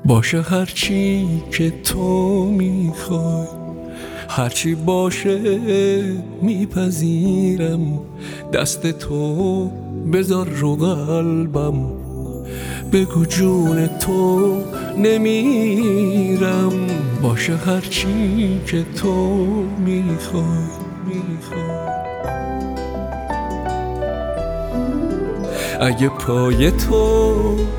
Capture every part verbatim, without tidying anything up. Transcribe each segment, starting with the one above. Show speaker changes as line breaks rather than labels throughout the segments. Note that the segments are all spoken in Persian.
باشه هرچی که تو میخوای، هرچی باشه میپذیرم. دست تو بذار رو قلبم، بگو جون تو نمیرم. باشه هرچی که تو میخوای میخوای اگه پای تو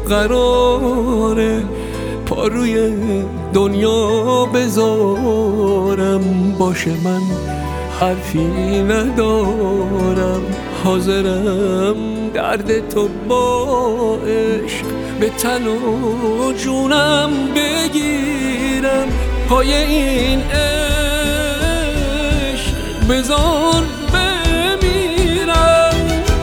قراره پا روی دنیا بذارم، باشه من حرفی ندارم، حاضرم درد تو با عشق به تن و جونم بگیرم. پای این عشق بذار بمیرم،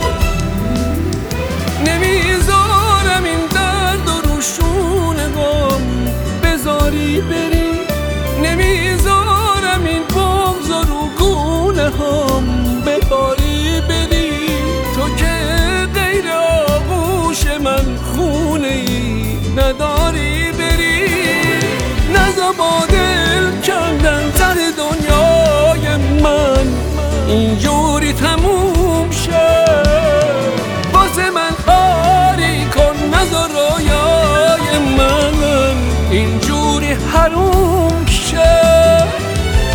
نمیذارم این درد و روشون غم بذاری بری، نمیذارم این بغض و رو گونه هم بباری بری. تو که غیر آغوش من خونه ای نداری بری، نزا با دل کندن سر دنیای من اینجوری تموم شد. واسه من کاری کن، نزا رویای من اینجوری حروم شد.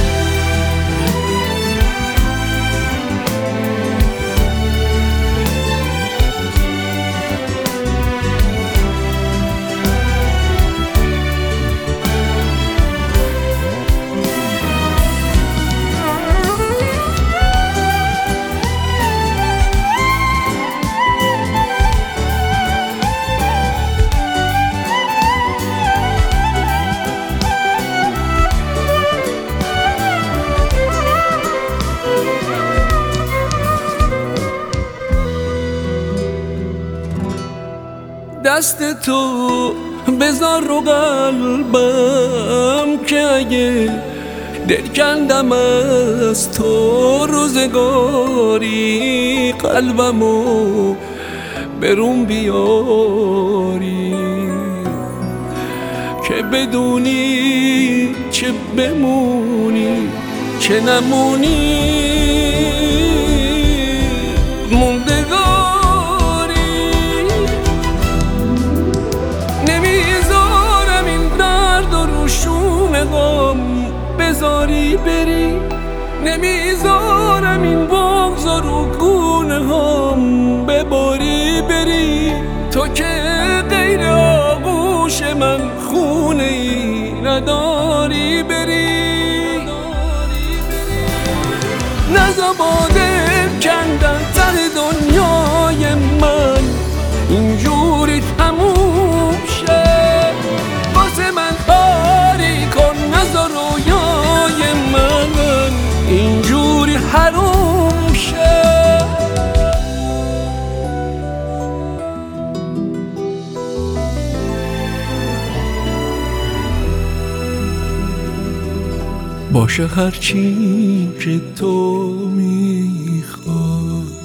دست تو بذار رو قلبم که اگه دل کندم از تو روزگاری، قلبمو برون بیاری که بدونی چه بمونی چه نمونی. بذاری بری، نمیذارم این بغض و رو گونه هم بباری بری. تو که غیر آغوش من خونه ای نداری بری، نزا با دل کندن سر دنیای من اینجوری تموم شد. واسه من کاری کن، نزا رویای من اینجوری حروم شد. باشه هرچی که تو میخوای.